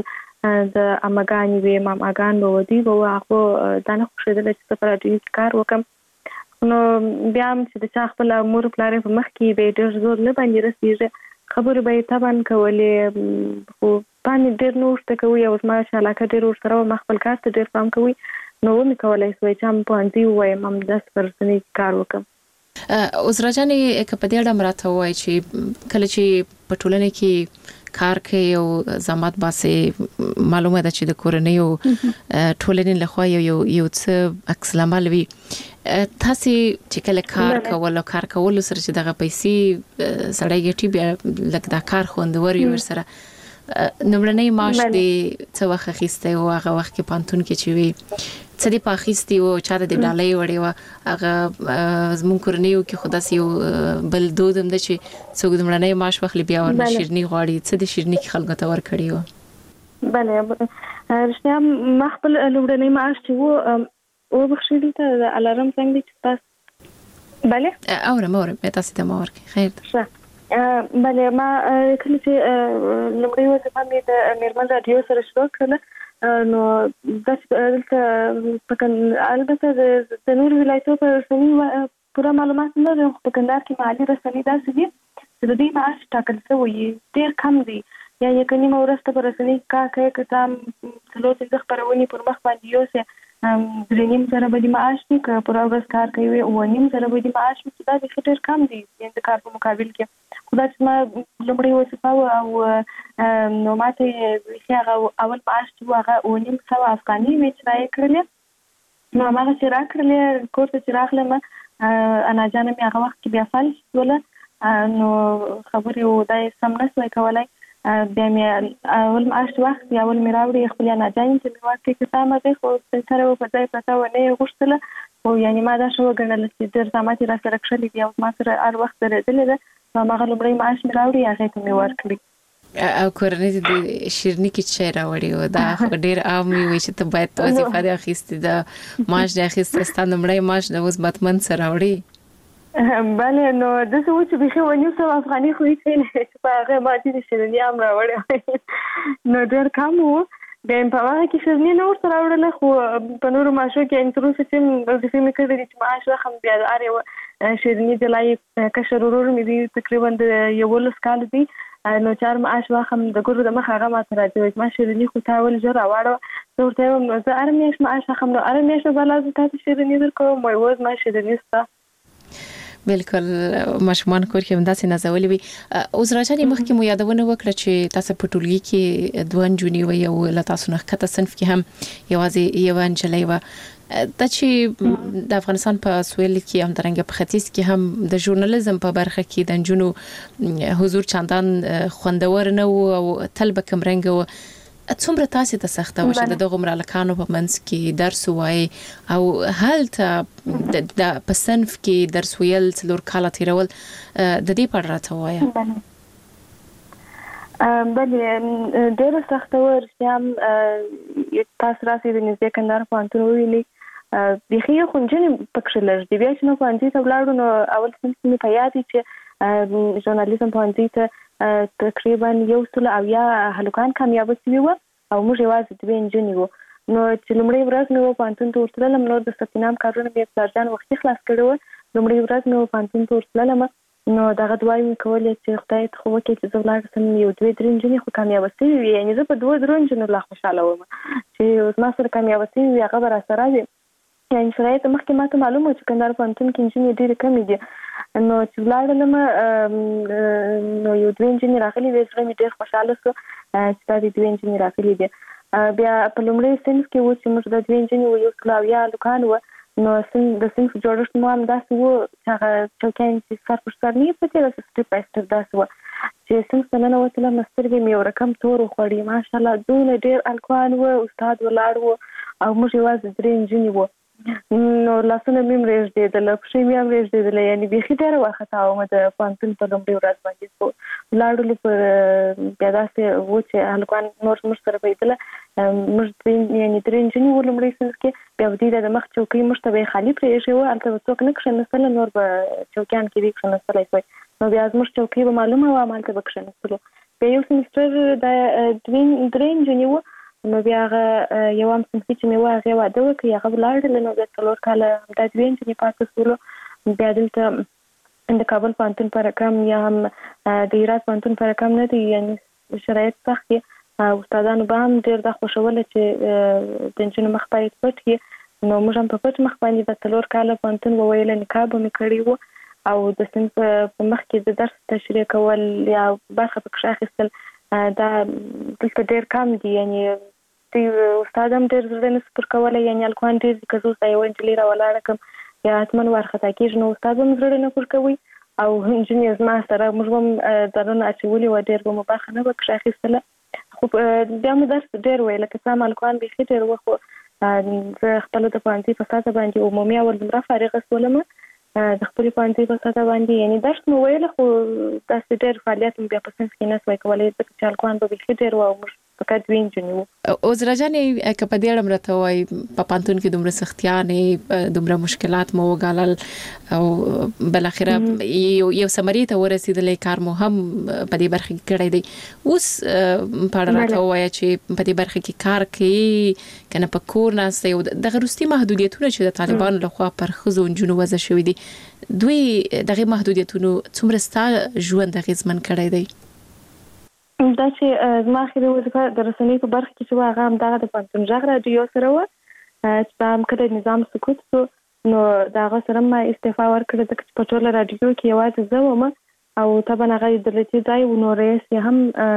د اماګانې وي ماماګان به ودی به هغه دا نه خوښېدل چې په راډیو کې کار وکم نو بیا هم چې د چا خپل مور پلار په مخ کې به ډېر زور نه باندې رسېږي خبرې به یې طبعا کولې خو باندې ډېر نور ته کوي او زما چې علاقه ډېر ورسره وه ما خپل کار ته ډېر پام کوي نو ومې کولی سوی چې هم پوهنځي ووایم همداسې په رسنۍ کې کار وکړم عذرا جانې که په دې اړه راته ووایي چې کله چې په ټولنه کې کار کوي او زحمت باسي معلومه ده چې د کورنۍ او ټولنې لخوا یو یو څه عکس العمل وي تاسو چې کله کار کول او کار کول سره چې دغه پیسې سړی ګټي بیا لکه دا کار خوندور وي ورسره نمړنۍ معاش دې څه وخت اخیسته او هغه وخت کې پانتون کې چې وي څه دې پاخیستي او چاته دې ډالۍ وړي و هغه زمون کورنیو کې خدا سيو بل دودم د چې څوک نمړنۍ معاش واخلي بیا ورنه شیرني غواړي څه دې شیرني کې خلکو ته ور کړی و بله رښتیا ما خپل نمړنۍ معاش چې و او بخښلي ته د الارم څنګه دې تاسو بله اورم اورم تاسو ته ما ورکړي خیر ښه بله ما کله چې لومړی وظیفه مې د میرمن راډیو سره شروع کړله نو دلته البته د نور ولایتو په رسنۍ پوره معلومات نه لرم خو په کندهار کې محلي رسنۍ داسې دي چې د دوی معاش ټاکل شوی ډېر کم دی یا یو نیمه ورځ ته په رسنۍ کار کوي که څه څلور پنځه خپرونې پر مخ باندې یوسې درې نیم زره به دې معاش وي که پوره ورځ کار کوي اووه نیم زره به دې معاش وي چې دا بیخي ډېر کم دی د کار په مقابل کې خو دا چې ما لومړۍ وظیفه وه او نو ما ته بیخي هغه اول معاش چې و هغه اووه نیم سوه افغانۍ مې چې رایې کړلې نو هماغه چې راکړلې کور ته چې راغلم انا جانه مې هغه وخت کې بیا فلج شوله نو خبرې دا یې سم نه سوی کولی بیا مې اول معاش وخت یا اول مې راوړي خپلې انا جانې ته مې ورکړې که څه همغې خو سره و په ځای پرته و نه یې غوښتله خو یعنې ما دا ښه وګڼله چې ډېر زحمت یې راسره کښلی دي او ما سره هر وخت درېدلې ده نو هماغه لومړی معاش مې راوړي هغې ته مې ورکړي او کورنۍ د شیرني کې څه راوړي او دا ډېر عام وي چې ته باید وظیفه دې اخیستې ده معاش دې اخیسته ستا لومړی معاش د اوس بتمن څه راوړي بله نو داسې و چې بیخي اووه نیم سوه افغانۍ خو یې کړلې چې په هغې ما ځینې شیرني هم راوړې نو ډېر کم و بیا یې په هغه کې شیرني نه ورته راوړله خو په نورو معاشو کې تر اوسه چې وظیفې مې کړې دي چې معاش واخلم بیا د هر یوه شیرني جلای کشر ورور مې دی تقریبا د یولس کالو دی نو چې هر معاش واخلم د ګورو د مخه هغه ماته راځي وایي ما شیرني خو تا ول ژر راواړوه زه ورته وایم نو زه هره میاشت معاش اخلم نو هره میاشت به بلا زه تا ته شیرني درکوم وایي اوس ما شیرني شته بالکل ماشومان کور کې همداسې نازولې وي عذرا جانې مخکې مو یادونه وکړه چې تاسو په ټولګي کې دوه نجونې وي او له تاسو نه ښکته صنف کې هم یوازې یوه نجلۍ وه دا چې د افغانستان په سویل کې همدارنګه په ختیځ کې هم د ژورنالیزم په برخه کې د نجونو حضور چندان خوندور نه و او تل به کمرنګه و څومره تاسو ته سخته و چې دغه مرالکانو په منځ کې درس وایي او هلته د په صنف کې درس ویل څلور کاله تیرول د دې په اړه راته وایه بلې ډېره سخته وه رښتیا هم تاسو راسئ د نږدې کندهار پوهنتون وویلئ بیخي خو نجونې پکښې لږ دي بیا چې موږ پوهنځي ته ولاړو نو اول صنف کې مې په یاد وي چې ژورنالیزم پوهنځي ته تقریبا یو سل اویا هلکان کامیابه شوي وو او موږ یوازې دوې نجونې وو نو چې لومړۍ ورځ مې و پوهنتون ته ورتللم نور د ثبت نام کارونه مې پلار جان وختي خلاص کړي وو لومړۍ ورځ مې و پوهنتون ته ورتللم نو دغه دعاوې مې کولې چې خدای ته خو وکړي چې زه ولاړه سم یو دوې درې نجونې خو کامیابه شوي وي یعنې زه په دوه درو نجونو لا خوشحاله وم چې زما سره کامیابه شوي وي هغه به راسره وي یعنې شرایط مخکې ما ته معلوم وه چې کندهار پوهنتون کې نجونې ډېرې کمې دي نو چې ولاړلم نو یو دوې نجونې راغلي وې زړه مې ډېر خوشحاله شو چې دا دې دوې نجونې راغلي دي بیا په لومړي صنف کې و چې موږ د دوې نجونې وو یو سل اویا هلکان وو نو د صنف جوړښت مو هم داسې و چې هغه چوکیان چې سر پر سر نه یې پرتې داسې سټپ بای سټپ داسې وه چې صنف ته ننوتلم سترګې مې یو رقم تور وخوړې ماشاءالله دونه ډېر هلکان وو استاد ولاړ و او موږ یوازې درې نجونې وو نو لاسونه مې هم رېږدېدله پښې مې هم رېږدېدله یعنې بیخي ډېره وارخطا وم د پوهنتون په لومړۍ ورځ باندې خو ولاړولو پر بیا داسې و چې هلکان نور موږ سره پیدله موږ یعنې درې نجونې وو لومړۍ صنف کې بیا به دوی د مخ چوکۍ موږ ته به یې خالي پرېښې وه هلته به څوک نه کښېنستله نور به چوکیان کې دي کښېنستلی شوی نو بیا زموږ چوکۍ به معلومه وه همالته به کښېنستلو بیا یو سمستر د درې نجونې وو نو بیا هغه یو هم صنفي چې مې وه هغې واده وکړي هغه ولاړله نو بیا څلور کاله همدا دوې نجونې پاتې شولو بیا دلته د کابل پوهنتون په رقم یا هم د هرات پوهنتون په رقم نه دی یعنې شرایط سخت دي استادانو به هم ډېر دا خوښوله چې د نجونو مخ باید پټ وي نو موږ هم په پټ مخ باندې د څلور کاله پوهنتون وویله نکاح به مې کړی و او د صنف په مخ کې د درس تشریح کول یا برخه پکښې اخیستل دا دلته ډېر کم دي یعنې دوی استاد هم ډېر زړه نه سپر کولی یعنې هلکان ډېر دي که زه اوس یوه نجلۍ راولاړه کړم یا حتما وارخطا کېږي نو استاد هم زړه نه پر کوي او نجونې زما سره موږ هم دننه اچولي وه ډېر به مو برخه نه به کښې اخیستله خو بیا مو درس ډېر ویله که څه هم هلکان بیخي ډېر وه خو زه خپله د پوهنځي په سطحه باندې عمومي اول دومره فارغه شولم د خپلې پوهنځي په سطحه باندې یعنې درس مو ویله خو داسې ډېر فعالیت مو بیا په صنف کې نه سوی کولی ځکه چې هلکان به بیخي ډېر وه او موږ فقط دوې نجونې وو عذرا جانې که په دې اړه راته وایي په پوهنتون کې دومره سختیانې دومره مشکلات مو وګالل او بالاخره یو یو ثمرې ته ورسېدلی کار مو هم په دې برخه کې کړی دی اوس په اړه راته ووایه چې په دې برخه کې کار کوي که نه په کور ناسته یو دغه وروستي محدودیتونه چې د طالبانو لخوا پر ښځو نجونو وضع شوي دي دوی دغه محدودیتونو څومره ستا ژوند اغېزمن کړی دی دا چې زما اخري وظیفه د رسنۍ په برخه کې چې وه هغه همدغه د پوهنتون غږ راډیو سره وه چې په هم کله نظام سکوت شو نو د هغه سره ما استعفا ورکړه ځکه چې په ټوله راډیو کې یوازې زه وم او طبعا هغه دولتي ځای و نو رئیس یې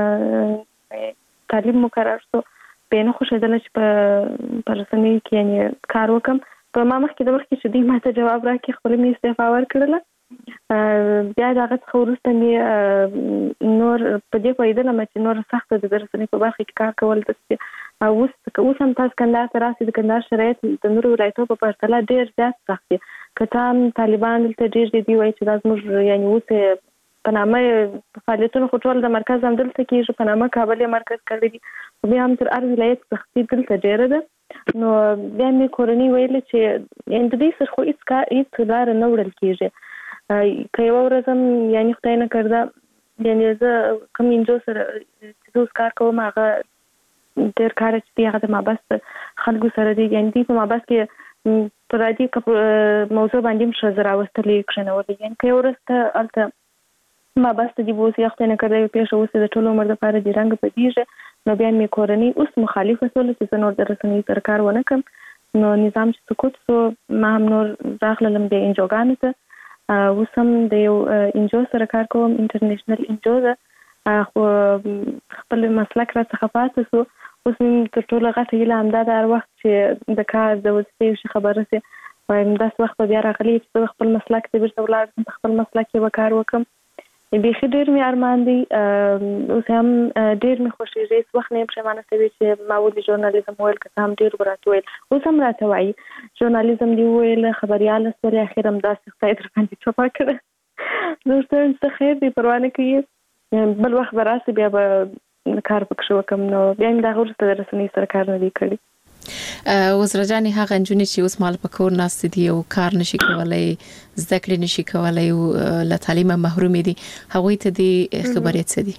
هم تعلیم مقرر شو بیا نه خوښېدله چې په په رسنیو کې یعنې کار وکړم په ما مخکې د مخکې چې دوی ما ته جواب راکړي خپله مې استعفا ورکړله بیا د هغه څخه وروسته مې نور په دې پوهېدلم چې نور سخته ده د رسنۍ په برخه کې کار کول داسې اوس اوس هم تاسو کندهار ته راسئ د کندهار شرایط د نورو ولایتونو په پرتله ډېر زیات سخت دي که څه هم طالبان دلته ډېر دي دوی وایي چې دا زموږ یعنې اوس په نامه فعالیتونه خو ټول د مرکز هم دلته کېږي په نامه کابل یې مرکز کړی دي خو بیا هم تر هر ولایت سختي دلته ډېره ده نو بیا مې کورنۍ ویله چې یعنې د دوی سره خو هېڅ کار هېڅ لاره نه وړل کېږي که یوه ورځ هم یعنې خدای نه کرده یعنې زه کوم انجو سره چې زه اوس کار کوم هغه ډېر کار چې دی هغه د مابس خلکو سره دی یعنې دوی په مابس کې په راډیو موضوع باندې هم ښځه راوستلې کښېنولې یعنې که یوه ورځ ته هلته مابس ته دي به اوس یا خدای نه کرده یو پېښه وسي د ټول عمر دپاره دې رنګ بدېږي نو بیا مې کورنۍ اوس مخالفه شوله چې زه نور د رسنیو سره کار ونه کړم نو نظام چې سقوط شو ما هم نور راغللم د انجوګانو ته اوس هم د یو انجو سره کار کوم انټرنیشنل انجو ده خو خپل مسلک را څخه پاتې شو اوس مې تر ټوله غټه هیله همدا ده هر وخت چې د کار د وظیفې یو شي خبره شي وایم داسې وخت به بیا راغلی چې زه خپل مسلک ته بېرته ولاړ شم په خپل مسلک کې به کار وکړم بیخي ډېر مې ارمان دی اوس هم ډېر مې خوښېږي هېڅ وخت نه یم پښیمانه شوې چې ما ولې ژورنالیزم وویل که څه هم ډېر به راته ویل اوس هم راته وایي ژورنالیزم دې وویل خبریاله شولې اخر هم داسې خدای در باندې چوپه کړه زه ورته وایم څه خیر دی پروا نه کوي بل وخت به راسي بیا به کار پکښې وکړم نو بیا مې د هغه وروسته د رسنۍ سره کار نه دی کړی عذرا جانې هغه نجونې چې اوس مال په کور ناستې دي او کار نشي کولی زده کړې نشي کولی او له تعلیمه محرومې دي هغوی ته دې خبرې څه دي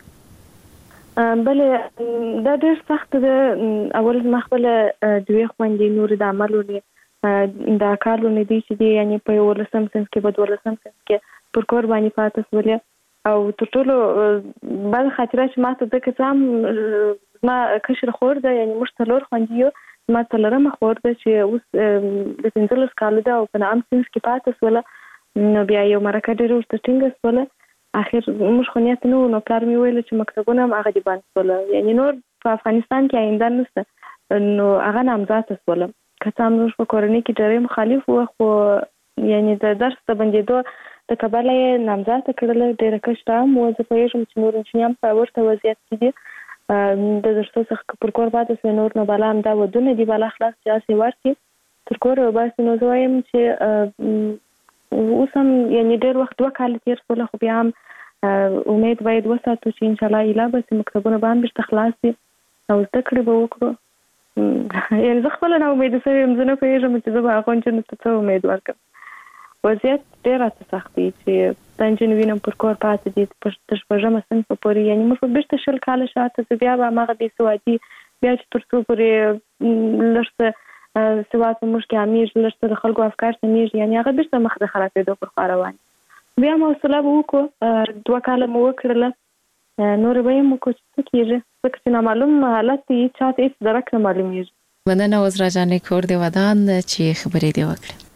بلې دا ډېر سخت ده اول زما خپله دوې خویندې نورې د عملونې دا کارونه دي چې دي یعنې په یولسم صنف کې په دولسم صنف کې پر کور باندې پاتې شولې او تر ټولو بده خاطره چې ما ته ده که څه هم زما کشر خور ده یعنې موږ څلور خویندې یو ما څلورمه خور ده چې اوس د پنځلس کالو ده او په نهم صنف کې پاتې شوله نو بیا یو مرکه ډېره ورته ټینګه شوله اخر موږ خو نیت نه و نو پلار مې ویله چې مکتبونه هم هغه دې بند شوله یعنې نور په افغانستان کې آینده نشته نو هغه نامزاده شوله که څه هم موږ په کورنۍ کې ډېری مخالف وو خو یعنې د درس د بندېدو د کبله یې نامزاده کړله ډېره کشره هم وه زه پوهېږم چې نور نجونې هم په ورته وضعیت کې دي د درسو څخه پر کور پاتې شوی نور نو بالا همدا ودونه دي بالا خلاص چې هسې ورکړي تر کوره وباسي نو زه وایم چې اوس هم یعنې ډېر وخت دوه کاله تېر شوله خو بیا هم امید باید وساتو چې انشاءالله ایله به سي مکتبونه به هم بېرته خلاص شي او زده کړې به وکړو یعنې زه خپله نا امیده شوې یم زه نه پوهېږم چې زه به هغو نجونو ته څه امید ورکړم وضعیت ډېر راته سخت دی چې دا نجونې وینم پر کور پاتې دي تر شپږمه صنفه پورې یعنې موږ به بېرته شل کاله شاته زه بیا به هماغه بېسوادي بیا چې تر څو پورې لږ سواد موږ کې امیر لږ د خلکو افکار سمېږي یعنی هغه بیرته مخ د خرابېدو پر خوا روان بیا مو حوصله وکړو دوه کاله مو وکړله نور به یې مو کو څه کېږي ځکه چې نامعلوم حالت دی چاته هېڅ درک نه معلومېږي مننه عذرا جانې کور دې ودان چې خبرې دې وکړې